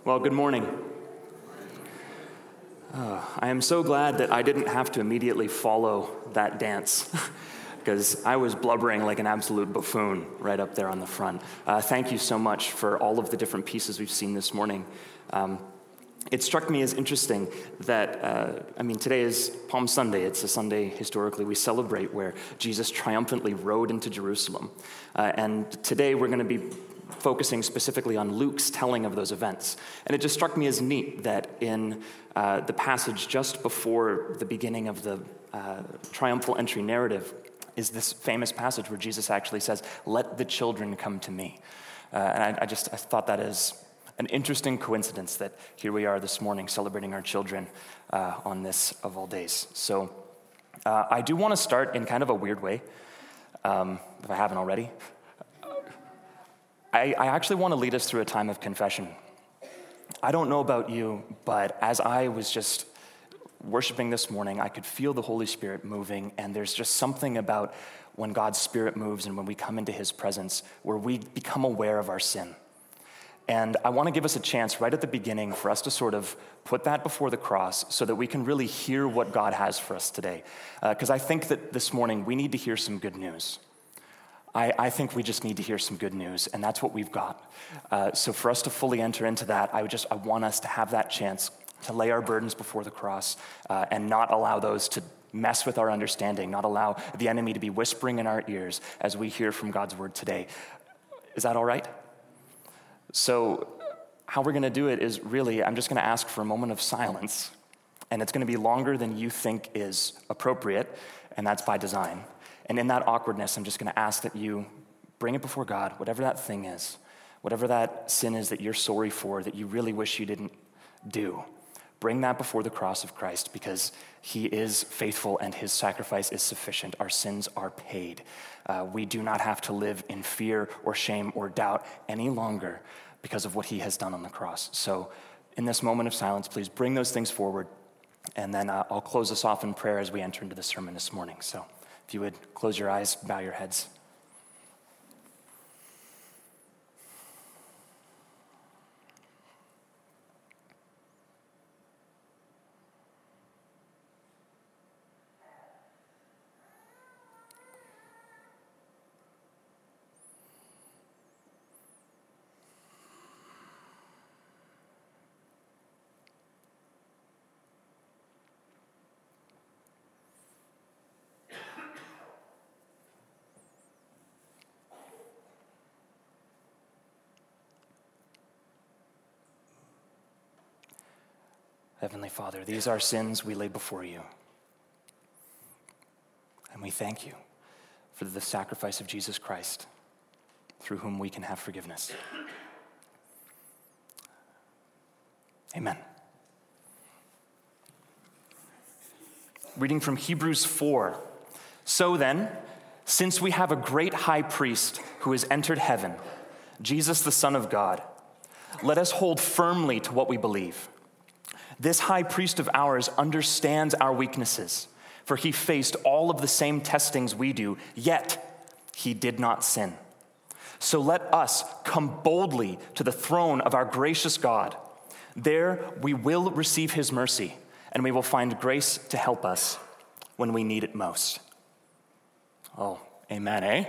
Well, good morning. I am so glad that I didn't have to immediately follow that dance because I was blubbering like an absolute buffoon right up there on the front. Thank you so much for all of the different pieces we've seen this morning. It struck me as interesting that, today is Palm Sunday. It's a Sunday historically we celebrate where Jesus triumphantly rode into Jerusalem. And today we're going to be focusing specifically on Luke's telling of those events. And it just struck me as neat that in the passage just before the beginning of the triumphal entry narrative is this famous passage where Jesus actually says, "Let the children come to me." And I thought that is an interesting coincidence that here we are this morning celebrating our children on this of all days. So I do want to start in kind of a weird way, if I haven't already. I actually want to lead us through a time of confession. I don't know about you, but as I was just worshiping this morning, I could feel the Holy Spirit moving, and there's just something about when God's Spirit moves and when we come into His presence where we become aware of our sin. And I want to give us a chance right at the beginning for us to sort of put that before the cross so that we can really hear what God has for us today. Because I think that this morning we need to hear some good news. I think we just need to hear some good news, and that's what we've got. So for us to fully enter into that, I want us to have that chance to lay our burdens before the cross and not allow those to mess with our understanding, not allow the enemy to be whispering in our ears as we hear from God's word today. Is that all right? So how we're going to do it is really, I'm just going to ask for a moment of silence, and it's going to be longer than you think is appropriate, and that's by design. And in that awkwardness, I'm just going to ask that you bring it before God, whatever that thing is, whatever that sin is that you're sorry for, that you really wish you didn't do. Bring that before the cross of Christ because He is faithful and His sacrifice is sufficient. Our sins are paid. We do not have to live in fear or shame or doubt any longer because of what He has done on the cross. So in this moment of silence, please bring those things forward, and then I'll close us off in prayer as we enter into the sermon this morning. So if you would close your eyes, bow your heads. Heavenly Father, these are sins we lay before you. And we thank you for the sacrifice of Jesus Christ, through whom we can have forgiveness. Amen. Reading from Hebrews 4. So then, since we have a great high priest who has entered heaven, Jesus the Son of God, let us hold firmly to what we believe. This high priest of ours understands our weaknesses, for he faced all of the same testings we do, yet he did not sin. So let us come boldly to the throne of our gracious God. There we will receive his mercy, and we will find grace to help us when we need it most. Oh, amen, eh?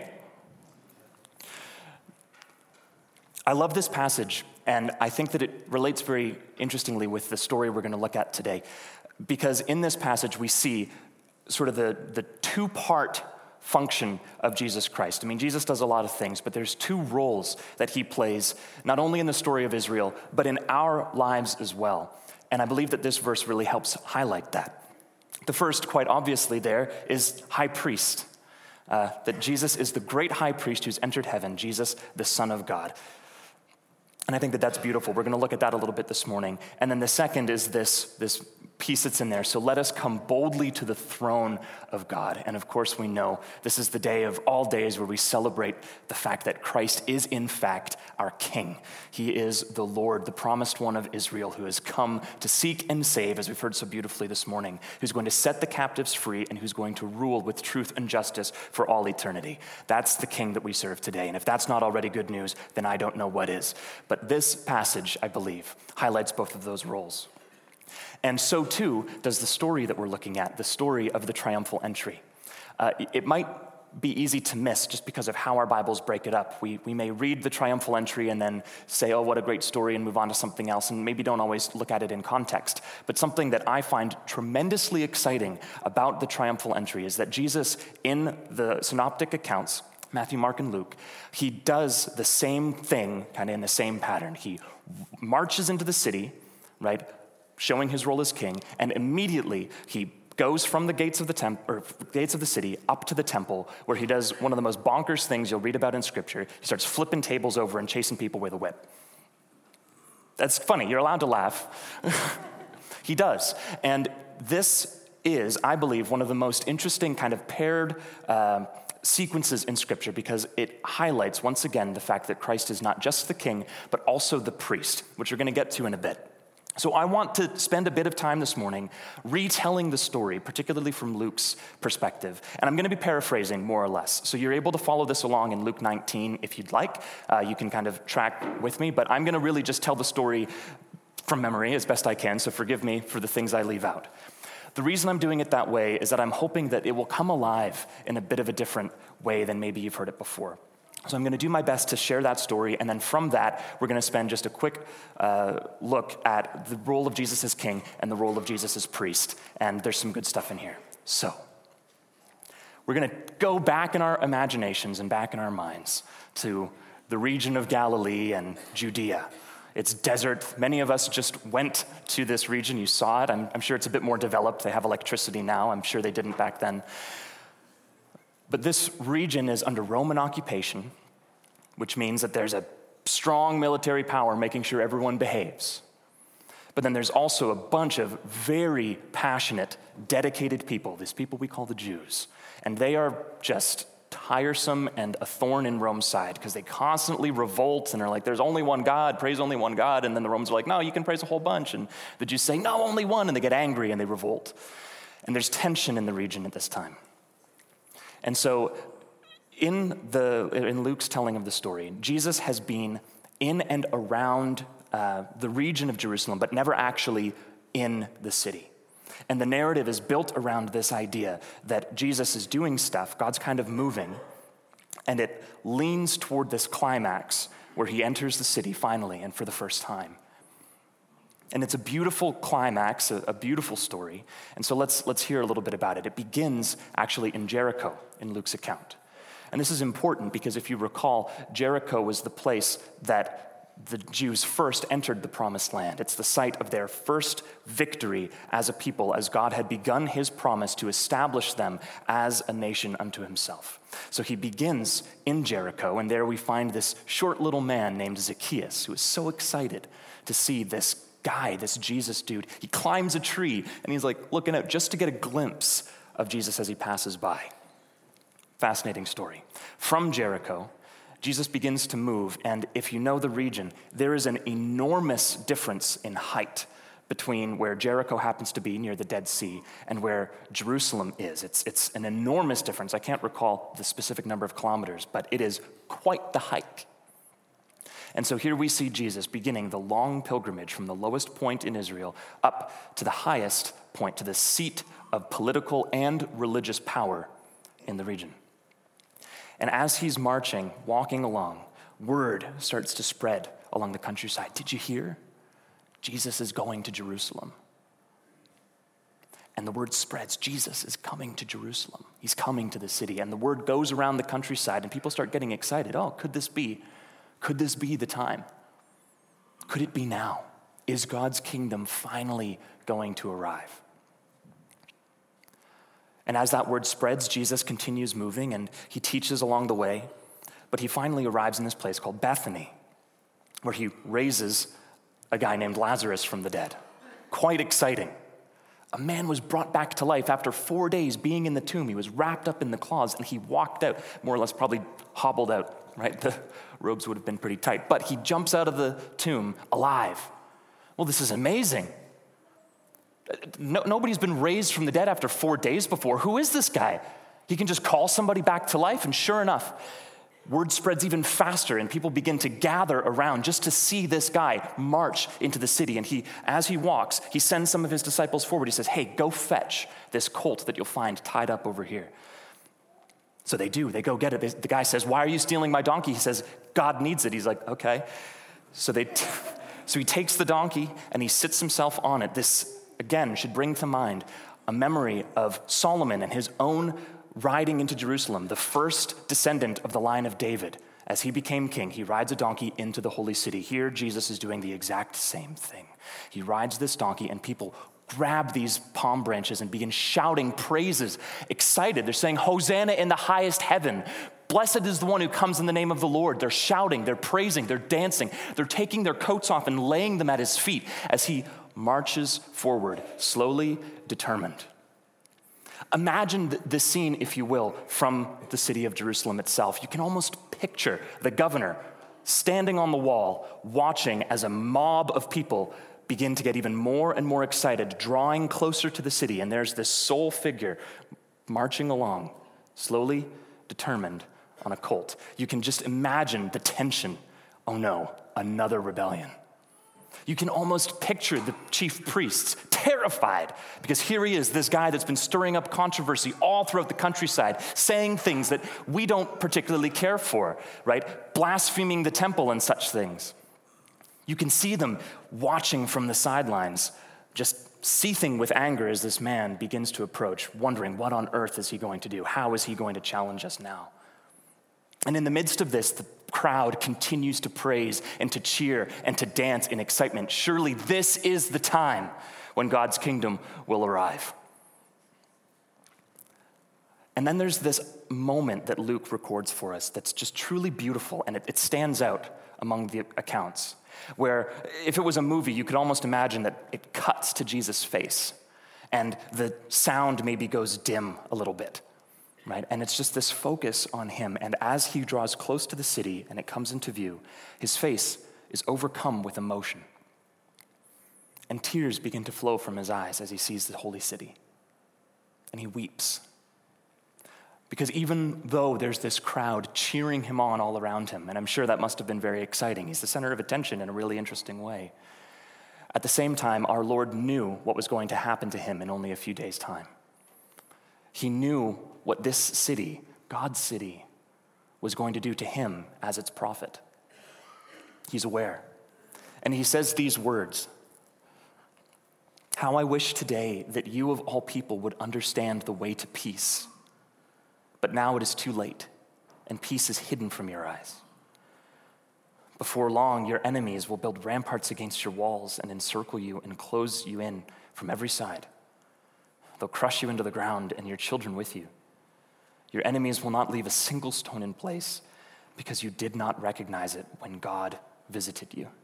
I love this passage, and I think that it relates very interestingly with the story we're going to look at today, because in this passage we see sort of the two-part function of Jesus Christ. I mean, Jesus does a lot of things, but there's two roles that he plays, not only in the story of Israel, but in our lives as well. And I believe that this verse really helps highlight that. The first, quite obviously there, is high priest. That Jesus is the great high priest who's entered heaven, Jesus, the Son of God. And I think that that's beautiful. We're going to look at that a little bit this morning. And then the second is this piece that's in there. So let us come boldly to the throne of God. And of course, we know this is the day of all days where we celebrate the fact that Christ is in fact our King. He is the Lord, the promised one of Israel, who has come to seek and save, as we've heard so beautifully this morning, who's going to set the captives free and who's going to rule with truth and justice for all eternity. That's the King that we serve today. And if that's not already good news, then I don't know what is. But this passage, I believe, highlights both of those roles. And so too does the story that we're looking at, the story of the triumphal entry. It might be easy to miss just because of how our Bibles break it up. We may read the triumphal entry and then say, oh, what a great story, and move on to something else, and maybe don't always look at it in context. But something that I find tremendously exciting about the triumphal entry is that Jesus, in the synoptic accounts, Matthew, Mark, and Luke, he does the same thing, kind of in the same pattern. He marches into the city, right, showing his role as king, and immediately he goes from the gates of the city up to the temple, where he does one of the most bonkers things you'll read about in Scripture. He starts flipping tables over and chasing people with a whip. That's funny. You're allowed to laugh. He does. And this is, I believe, one of the most interesting kind of paired sequences in Scripture, because it highlights, once again, the fact that Christ is not just the king, but also the priest, which we're going to get to in a bit. So I want to spend a bit of time this morning retelling the story, particularly from Luke's perspective. And I'm going to be paraphrasing more or less. So you're able to follow this along in Luke 19 if you'd like. You can kind of track with me, but I'm going to really just tell the story from memory as best I can, so forgive me for the things I leave out. The reason I'm doing it that way is that I'm hoping that it will come alive in a bit of a different way than maybe you've heard it before. So I'm going to do my best to share that story, and then from that, we're going to spend just a quick look at the role of Jesus as king and the role of Jesus as priest, and there's some good stuff in here. So we're going to go back in our imaginations and back in our minds to the region of Galilee and Judea. It's desert. Many of us just went to this region. You saw it. I'm sure it's a bit more developed. They have electricity now. I'm sure they didn't back then. But this region is under Roman occupation, which means that there's a strong military power making sure everyone behaves. But then there's also a bunch of very passionate, dedicated people, these people we call the Jews. And they are just tiresome and a thorn in Rome's side, because they constantly revolt and are like, there's only one God, praise only one God. And then the Romans are like, no, you can praise a whole bunch. And the Jews say, no, only one. And they get angry and they revolt. And there's tension in the region at this time. And so in Luke's telling of the story, Jesus has been in and around the region of Jerusalem, but never actually in the city. And the narrative is built around this idea that Jesus is doing stuff, God's kind of moving, and it leans toward this climax where he enters the city finally and for the first time. And it's a beautiful climax, a beautiful story. And so let's hear a little bit about it. It begins actually in Jericho in Luke's account. And this is important because if you recall, Jericho was the place that the Jews first entered the promised land. It's the site of their first victory as a people, as God had begun his promise to establish them as a nation unto himself. So he begins in Jericho, and there we find this short little man named Zacchaeus, who is so excited to see this guy, this Jesus dude. He climbs a tree, and he's like looking out just to get a glimpse of Jesus as he passes by. Fascinating story. From Jericho, Jesus begins to move, and if you know the region, there is an enormous difference in height between where Jericho happens to be near the Dead Sea and where Jerusalem is. It's an enormous difference. I can't recall the specific number of kilometers, but it is quite the hike. And so here we see Jesus beginning the long pilgrimage from the lowest point in Israel up to the highest point, to the seat of political and religious power in the region. And as he's marching, walking along, word starts to spread along the countryside. Did you hear? Jesus is going to Jerusalem. And the word spreads. Jesus is coming to Jerusalem. He's coming to the city. And the word goes around the countryside, and people start getting excited. Oh, could this be the time? Could it be now? Is God's kingdom finally going to arrive? And as that word spreads, Jesus continues moving, and he teaches along the way. But he finally arrives in this place called Bethany, where he raises a guy named Lazarus from the dead. Quite exciting. A man was brought back to life after 4 days being in the tomb. He was wrapped up in the cloths and he walked out, more or less probably hobbled out, right? The robes would have been pretty tight. But he jumps out of the tomb alive. Well, this is amazing. Nobody's been raised from the dead after 4 days before. Who is this guy? He can just call somebody back to life, and sure enough, word spreads even faster, and people begin to gather around just to see this guy march into the city. And as he walks, he sends some of his disciples forward. He says, hey, go fetch this colt that you'll find tied up over here. So they do. They go get it. The guy says, why are you stealing my donkey? He says, God needs it. He's like, okay. So he takes the donkey, and he sits himself on it. This, again, should bring to mind a memory of Solomon and his own riding into Jerusalem, the first descendant of the line of David. As he became king, he rides a donkey into the holy city. Here, Jesus is doing the exact same thing. He rides this donkey, and people grab these palm branches and begin shouting praises, excited. They're saying, Hosanna in the highest heaven. Blessed is the one who comes in the name of the Lord. They're shouting, they're praising, they're dancing. They're taking their coats off and laying them at his feet as he marches forward, slowly, determined. Imagine the scene, if you will, from the city of Jerusalem itself. You can almost picture the governor standing on the wall, watching as a mob of people begin to get even more and more excited, drawing closer to the city. And there's this sole figure marching along, slowly, determined, on a colt. You can just imagine the tension. Oh no, another rebellion. You can almost picture the chief priests terrified because here he is, this guy that's been stirring up controversy all throughout the countryside, saying things that we don't particularly care for, right? Blaspheming the temple and such things. You can see them watching from the sidelines, just seething with anger as this man begins to approach, wondering what on earth is he going to do? How is he going to challenge us now? And in the midst of this, the crowd continues to praise and to cheer and to dance in excitement. Surely this is the time when God's kingdom will arrive. And then there's this moment that Luke records for us that's just truly beautiful, and it stands out among the accounts, where if it was a movie, you could almost imagine that it cuts to Jesus' face, and the sound maybe goes dim a little bit. Right? And it's just this focus on him. And as he draws close to the city and it comes into view, his face is overcome with emotion. And tears begin to flow from his eyes as he sees the holy city. And he weeps. Because even though there's this crowd cheering him on all around him, and I'm sure that must have been very exciting, he's the center of attention in a really interesting way. At the same time, our Lord knew what was going to happen to him in only a few days' time. He knew what this city, God's city, was going to do to him as its prophet. He's aware. And he says these words, "How I wish today that you of all people would understand the way to peace. But now it is too late, and peace is hidden from your eyes. Before long, your enemies will build ramparts against your walls and encircle you and close you in from every side. They'll crush you into the ground and your children with you. Your enemies will not leave a single stone in place because you did not recognize it when God visited you."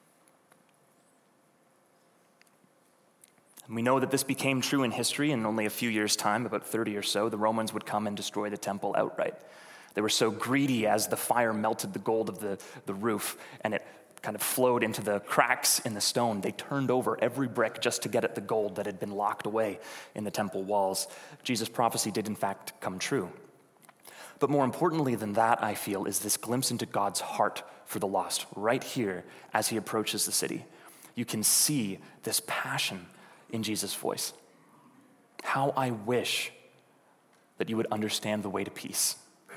And we know that this became true in history. In only a few years' time, about 30 or so, the Romans would come and destroy the temple outright. They were so greedy as the fire melted the gold of the roof and it kind of flowed into the cracks in the stone. They turned over every brick just to get at the gold that had been locked away in the temple walls. Jesus' prophecy did in fact come true. But more importantly than that, I feel, is this glimpse into God's heart for the lost right here as he approaches the city. You can see this passion in Jesus' voice. How I wish that you would understand the way to peace.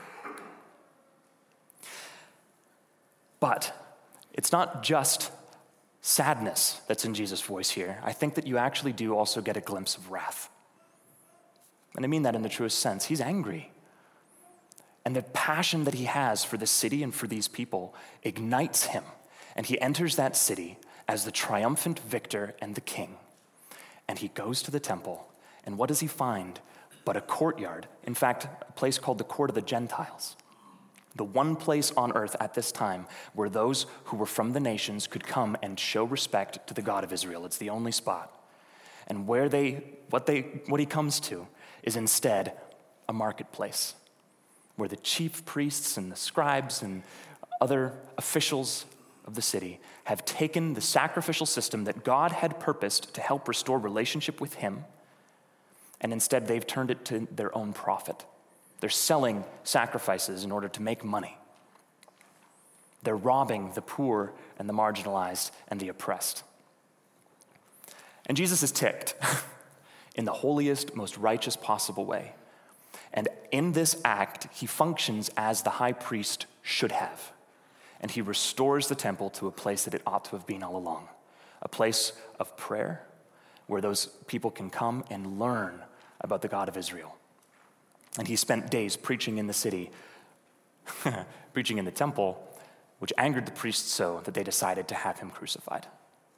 But it's not just sadness that's in Jesus' voice here. I think that you actually do also get a glimpse of wrath. And I mean that in the truest sense. He's angry. And the passion that he has for the city and for these people ignites him. And he enters that city as the triumphant victor and the king. And he goes to the temple. And what does he find but a courtyard? In fact, a place called the Court of the Gentiles. The one place on earth at this time where those who were from the nations could come and show respect to the God of Israel. It's the only spot. And what he comes to is instead a marketplace where the chief priests and the scribes and other officials of the city have taken the sacrificial system that God had purposed to help restore relationship with him, and instead they've turned it to their own profit. They're selling sacrifices in order to make money. They're robbing the poor and the marginalized and the oppressed. And Jesus is ticked in the holiest, most righteous possible way. And in this act, he functions as the high priest should have. And he restores the temple to a place that it ought to have been all along, a place of prayer where those people can come and learn about the God of Israel. And he spent days preaching in the city, preaching in the temple, which angered the priests so that they decided to have him crucified.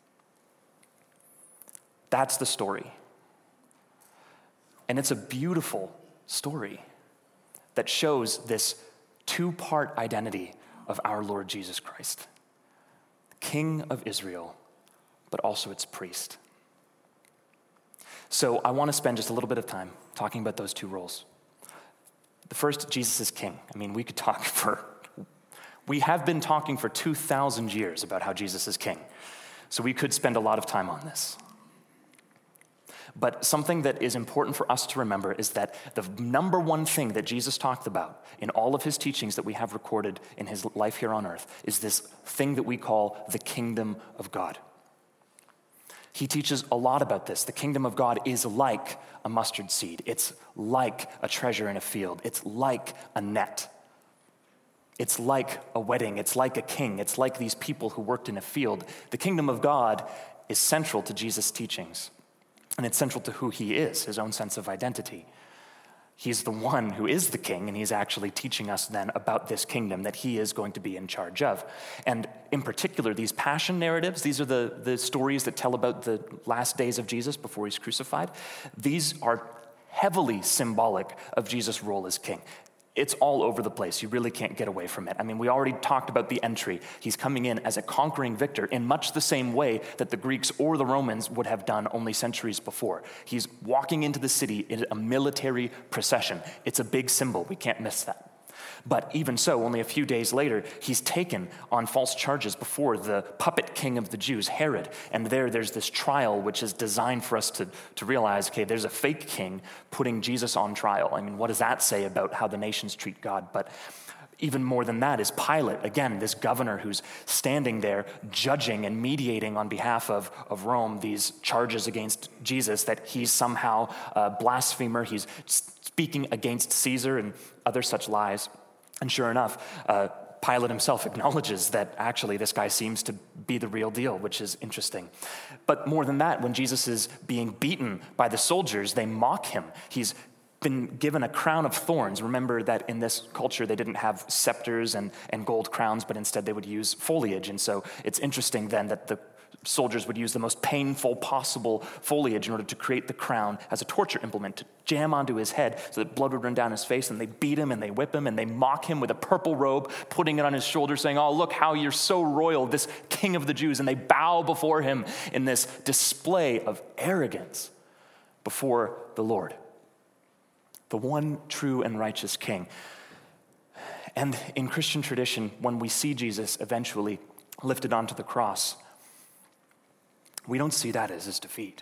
That's the story. And it's a beautiful story that shows this two-part identity of our Lord Jesus Christ, King of Israel, but also its priest. So I want to spend just a little bit of time talking about those two roles. The first, Jesus is king. I mean, we have been talking for 2,000 years about how Jesus is king. So we could spend a lot of time on this. But something that is important for us to remember is that the number one thing that Jesus talked about in all of his teachings that we have recorded in his life here on earth is this thing that we call the kingdom of God. He teaches a lot about this. The kingdom of God is like a mustard seed. It's like a treasure in a field. It's like a net. It's like a wedding. It's like a king. It's like these people who worked in a field. The kingdom of God is central to Jesus' teachings. And it's central to who he is, his own sense of identity. He's the one who is the king, and he's actually teaching us then about this kingdom that he is going to be in charge of. And in particular, these passion narratives, these are the stories that tell about the last days of Jesus before he's crucified. These are heavily symbolic of Jesus' role as king. It's all over the place. You really can't get away from it. I mean, we already talked about the entry. He's coming in as a conquering victor in much the same way that the Greeks or the Romans would have done only centuries before. He's walking into the city in a military procession. It's a big symbol. We can't miss that. But even so, only a few days later, he's taken on false charges before the puppet king of the Jews, Herod. And there's this trial which is designed for us to realize, okay, there's a fake king putting Jesus on trial. I mean, what does that say about how the nations treat God? But even more than that is Pilate, again, this governor who's standing there judging and mediating on behalf of Rome these charges against Jesus, that he's somehow a blasphemer, he's speaking against Caesar and other such lies. And sure enough, Pilate himself acknowledges that actually this guy seems to be the real deal, which is interesting. But more than that, when Jesus is being beaten by the soldiers, they mock him. He's been given a crown of thorns. Remember that in this culture, they didn't have scepters and gold crowns, but instead they would use foliage. And so it's interesting then that the soldiers would use the most painful possible foliage in order to create the crown as a torture implement to jam onto his head so that blood would run down his face. And they beat him and they whip him and they mock him with a purple robe, putting it on his shoulder, saying, "Oh, look how you're so royal, this king of the Jews." And they bow before him in this display of arrogance before the Lord, the one true and righteous king. And in Christian tradition, when we see Jesus eventually lifted onto the cross, we don't see that as his defeat.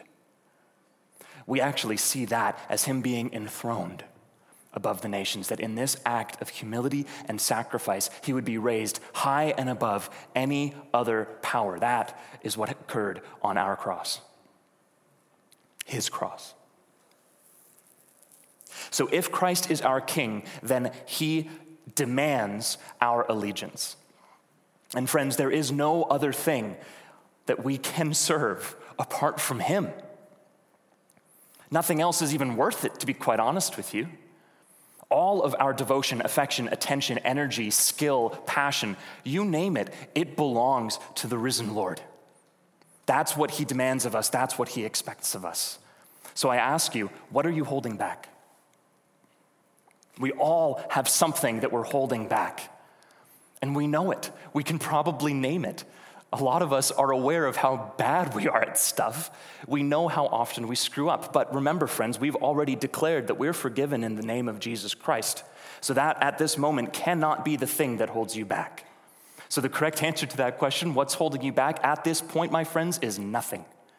We actually see that as him being enthroned above the nations, that in this act of humility and sacrifice, he would be raised high and above any other power. That is what occurred on our cross, his cross. So if Christ is our king, then he demands our allegiance. And friends, there is no other thing that we can serve apart from him. Nothing else is even worth it, to be quite honest with you. All of our devotion, affection, attention, energy, skill, passion, you name it, it belongs to the risen Lord. That's what he demands of us. That's what he expects of us. So I ask you, what are you holding back? We all have something that we're holding back. And we know it. We can probably name it. A lot of us are aware of how bad we are at stuff. We know how often we screw up. But remember, friends, we've already declared that we're forgiven in the name of Jesus Christ. So that at this moment cannot be the thing that holds you back. So the correct answer to that question, what's holding you back at this point, my friends, is nothing.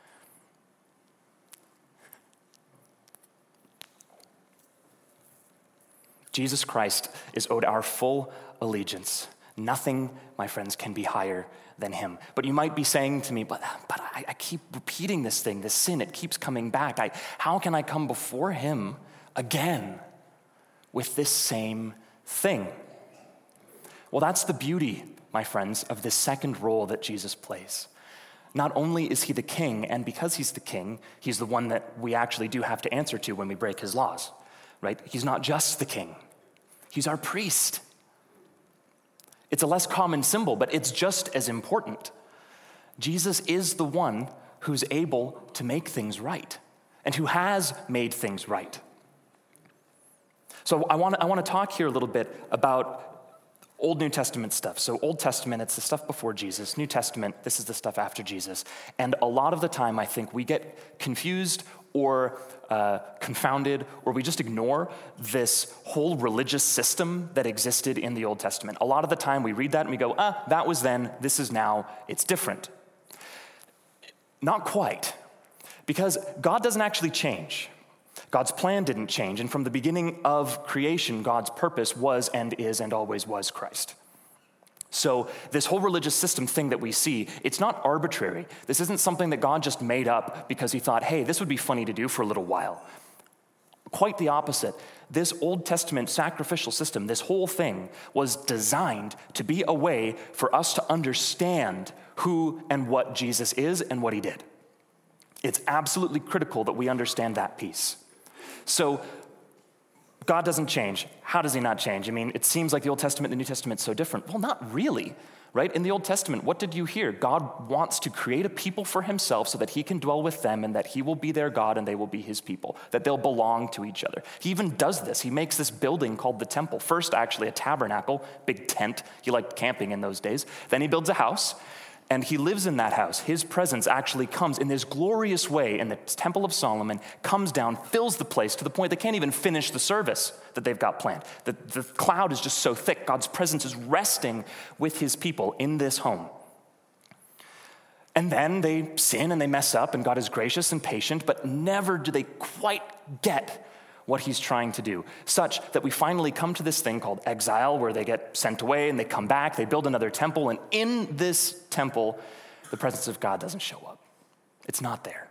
Jesus Christ is owed our full allegiance. Nothing, my friends, can be higher than him. But you might be saying to me, but I keep repeating this thing, this sin, it keeps coming back. How can I come before him again with this same thing? Well, that's the beauty, my friends, of this second role that Jesus plays. Not only is he the king, and because he's the king, he's the one that we actually do have to answer to when we break his laws, right? He's not just the king. He's our priest. It's a less common symbol, but it's just as important. Jesus is the one who's able to make things right and who has made things right. So I want to talk here a little bit about Old New Testament stuff. So Old Testament, it's the stuff before Jesus. New Testament, this is the stuff after Jesus. And a lot of the time, I think we get confused or confounded, or we just ignore this whole religious system that existed in the Old Testament. A lot of the time we read that and we go, that was then, this is now, it's different. Not quite, because God doesn't actually change. God's plan didn't change, and from the beginning of creation, God's purpose was and is and always was Christ. So this whole religious system thing that we see, it's not arbitrary. This isn't something that God just made up because he thought, hey, this would be funny to do for a little while. Quite the opposite. This Old Testament sacrificial system, this whole thing was designed to be a way for us to understand who and what Jesus is and what he did. It's absolutely critical that we understand that piece. So God doesn't change. How does he not change? I mean, it seems like the Old Testament and the New Testament is so different. Well, not really, right? In the Old Testament, what did you hear? God wants to create a people for himself so that he can dwell with them and that he will be their God and they will be his people, that they'll belong to each other. He even does this. He makes this building called the temple. First, actually, a tabernacle, big tent. He liked camping in those days. Then he builds a house. And he lives in that house. His presence actually comes in this glorious way in the Temple of Solomon, comes down, fills the place to the point they can't even finish the service that they've got planned. The cloud is just so thick. God's presence is resting with his people in this home. And then they sin and they mess up, and God is gracious and patient, but never do they quite get what he's trying to do, such that we finally come to this thing called exile, where they get sent away and they come back, they build another temple, and in this temple, the presence of God doesn't show up. It's not there.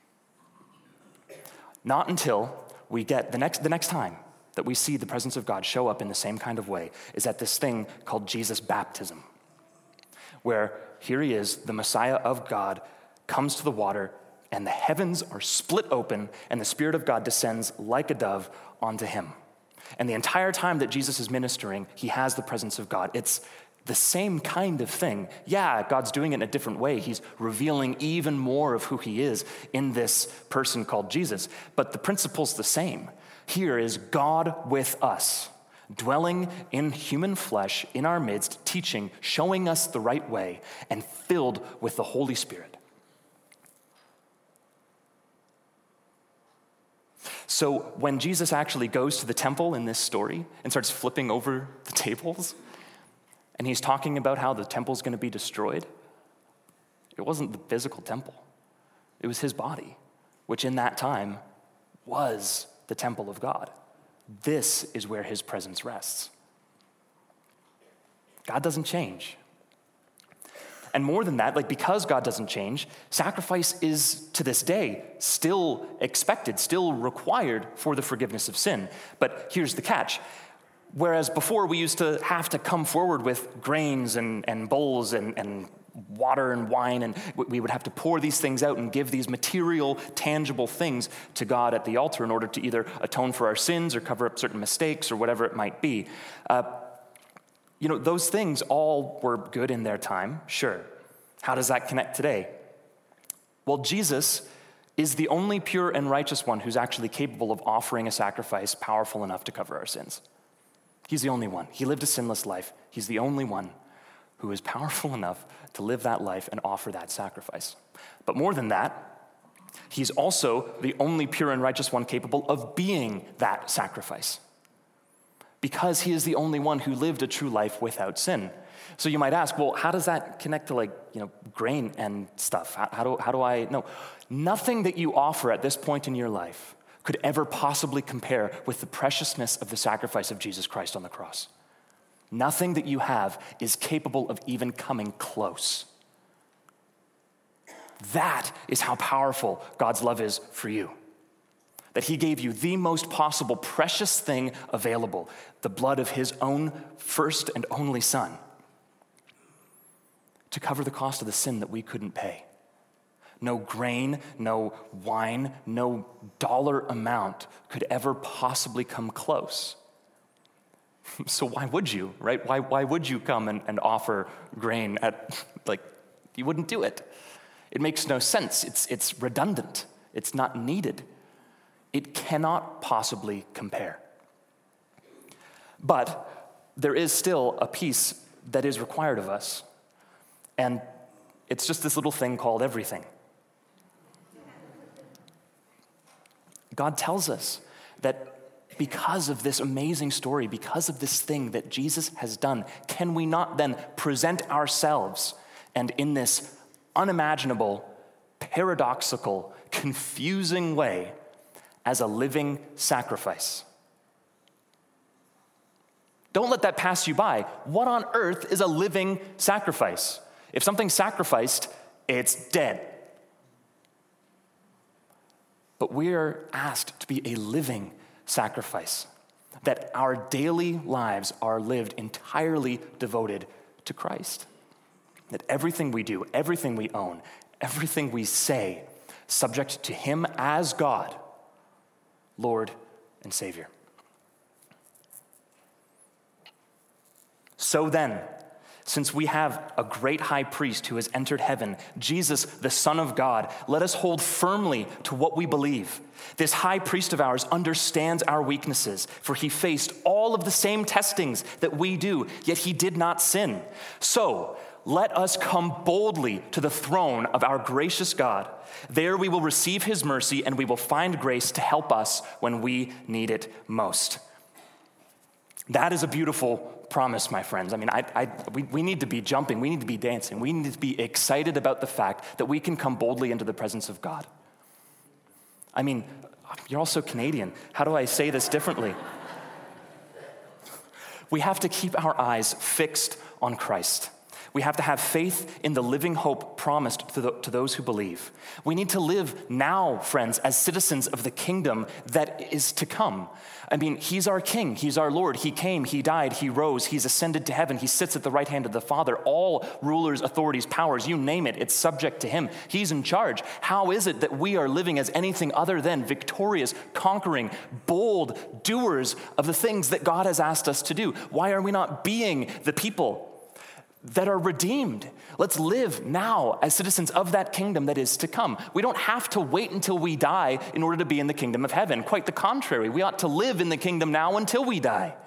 Not until we get the next time that we see the presence of God show up in the same kind of way is at this thing called Jesus' baptism, where here he is, the Messiah of God, comes to the water, and the heavens are split open, and the Spirit of God descends like a dove onto him. And the entire time that Jesus is ministering, he has the presence of God. It's the same kind of thing. Yeah, God's doing it in a different way. He's revealing even more of who he is in this person called Jesus. But the principle's the same. Here is God with us, dwelling in human flesh in our midst, teaching, showing us the right way, and filled with the Holy Spirit. So when Jesus actually goes to the temple in this story and starts flipping over the tables, and he's talking about how the temple's going to be destroyed, it wasn't the physical temple. It was his body, which in that time was the temple of God. This is where his presence rests. God doesn't change. And more than that, because God doesn't change, sacrifice is, to this day, still expected, still required for the forgiveness of sin. But here's the catch. Whereas before we used to have to come forward with grains and bowls and water and wine, and we would have to pour these things out and give these material, tangible things to God at the altar in order to either atone for our sins or cover up certain mistakes or whatever it might be. Those things all were good in their time, sure. How does that connect today? Well, Jesus is the only pure and righteous one who's actually capable of offering a sacrifice powerful enough to cover our sins. He's the only one. He lived a sinless life. He's the only one who is powerful enough to live that life and offer that sacrifice. But more than that, he's also the only pure and righteous one capable of being that sacrifice, because he is the only one who lived a true life without sin. So you might ask, well, how does that connect to grain and stuff? How do I know? Nothing that you offer at this point in your life could ever possibly compare with the preciousness of the sacrifice of Jesus Christ on the cross. Nothing that you have is capable of even coming close. That is how powerful God's love is for you. That he gave you the most possible precious thing available, the blood of his own first and only son, to cover the cost of the sin that we couldn't pay. No grain, no wine, no dollar amount could ever possibly come close. So why would you, right? Why would you come and offer grain you wouldn't do it. It makes no sense. It's redundant. It's not needed. It cannot possibly compare. But there is still a piece that is required of us, and it's just this little thing called everything. God tells us that because of this amazing story, because of this thing that Jesus has done, can we not then present ourselves and in this unimaginable, paradoxical, confusing way as a living sacrifice? Don't let that pass you by. What on earth is a living sacrifice? If something's sacrificed, it's dead. But we're asked to be a living sacrifice, that our daily lives are lived entirely devoted to Christ. That everything we do, everything we own, everything we say, subject to him as God, Lord and Savior. So then, since we have a great high priest who has entered heaven, Jesus, the Son of God, let us hold firmly to what we believe. This high priest of ours understands our weaknesses, for he faced all of the same testings that we do, yet he did not sin. So, let us come boldly to the throne of our gracious God. There we will receive his mercy and we will find grace to help us when we need it most. That is a beautiful promise, my friends. I mean, we need to be jumping. We need to be dancing. We need to be excited about the fact that we can come boldly into the presence of God. I mean, you're also Canadian. How do I say this differently? We have to keep our eyes fixed on Christ. We have to have faith in the living hope promised to those who believe. We need to live now, friends, as citizens of the kingdom that is to come. I mean, he's our king, he's our Lord. He came, he died, he rose, he's ascended to heaven. He sits at the right hand of the Father. All rulers, authorities, powers, you name it, it's subject to him. He's in charge. How is it that we are living as anything other than victorious, conquering, bold doers of the things that God has asked us to do? Why are we not being the people that are redeemed? Let's live now as citizens of that kingdom that is to come. We don't have to wait until we die in order to be in the kingdom of heaven. Quite the contrary. We ought to live in the kingdom now until we die.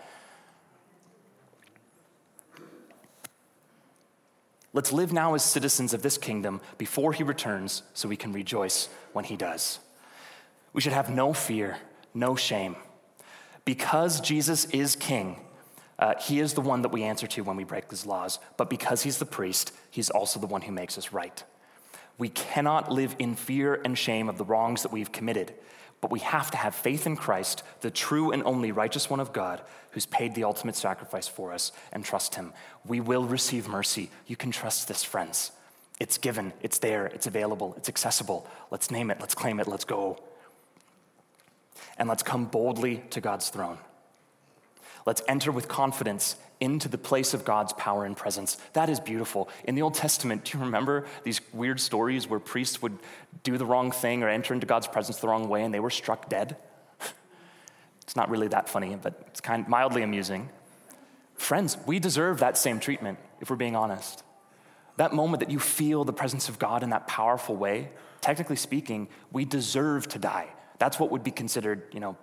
Let's live now as citizens of this kingdom before he returns so we can rejoice when he does. We should have no fear, no shame. Because Jesus is king, he is the one that we answer to when we break his laws, but because he's the priest, he's also the one who makes us right. We cannot live in fear and shame of the wrongs that we've committed, but we have to have faith in Christ, the true and only righteous one of God, who's paid the ultimate sacrifice for us, and trust him. We will receive mercy. You can trust this, friends. It's given, it's there, it's available, it's accessible. Let's name it, let's claim it, let's go. And let's come boldly to God's throne. Let's enter with confidence into the place of God's power and presence. That is beautiful. In the Old Testament, do you remember these weird stories where priests would do the wrong thing or enter into God's presence the wrong way and they were struck dead? It's not really that funny, but it's kind of mildly amusing. Friends, we deserve that same treatment, if we're being honest. That moment that you feel the presence of God in that powerful way, technically speaking, we deserve to die. That's what would be considered,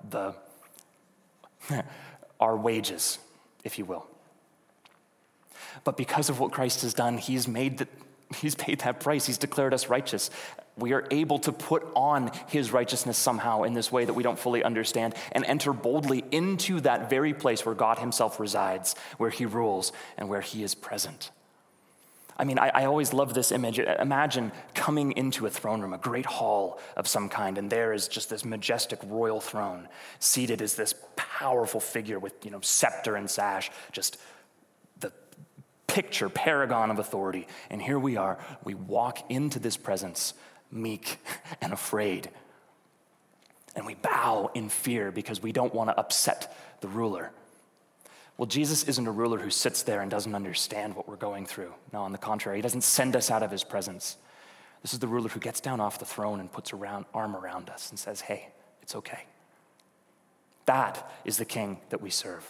our wages, if you will. But because of what Christ has done, he's made He's paid that price. He's declared us righteous. We are able to put on his righteousness somehow in this way that we don't fully understand and enter boldly into that very place where God himself resides, where he rules, and where he is present. I mean, I always love this image. Imagine coming into a throne room, a great hall of some kind, and there is just this majestic royal throne. Seated is this powerful figure with, scepter and sash, just the picture, paragon of authority. And here we are. We walk into this presence, meek and afraid. And we bow in fear because we don't want to upset the ruler. Well, Jesus isn't a ruler who sits there and doesn't understand what we're going through. No, on the contrary, he doesn't send us out of his presence. This is the ruler who gets down off the throne and puts an arm around us and says, hey, it's okay. That is the king that we serve.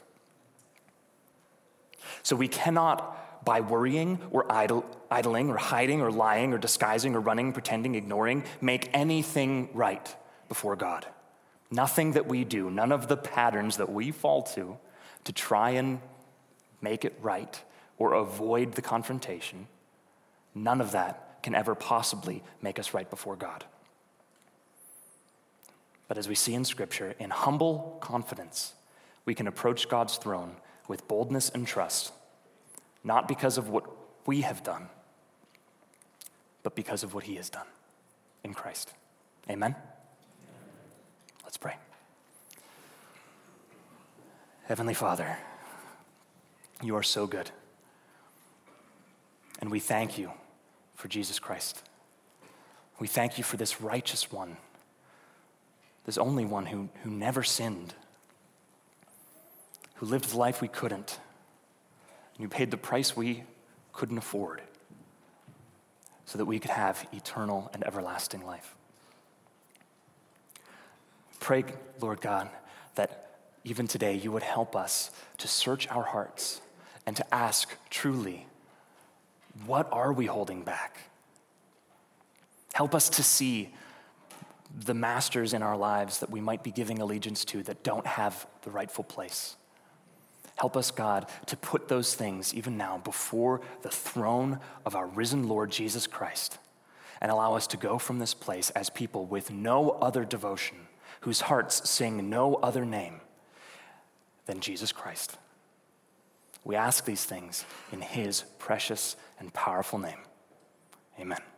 So we cannot, by worrying or idling or hiding or lying or disguising or running, pretending, ignoring, make anything right before God. Nothing that we do, none of the patterns that we fall to try and make it right or avoid the confrontation, none of that can ever possibly make us right before God. But as we see in Scripture, in humble confidence, we can approach God's throne with boldness and trust, not because of what we have done, but because of what he has done in Christ. Amen? Let's pray. Heavenly Father, you are so good. And we thank you for Jesus Christ. We thank you for this righteous one, this only one who never sinned, who lived the life we couldn't, and who paid the price we couldn't afford so that we could have eternal and everlasting life. Pray, Lord God, that even today, you would help us to search our hearts and to ask truly, what are we holding back? Help us to see the masters in our lives that we might be giving allegiance to that don't have the rightful place. Help us, God, to put those things even now before the throne of our risen Lord Jesus Christ and allow us to go from this place as people with no other devotion, whose hearts sing no other name than Jesus Christ. We ask these things in his precious and powerful name. Amen.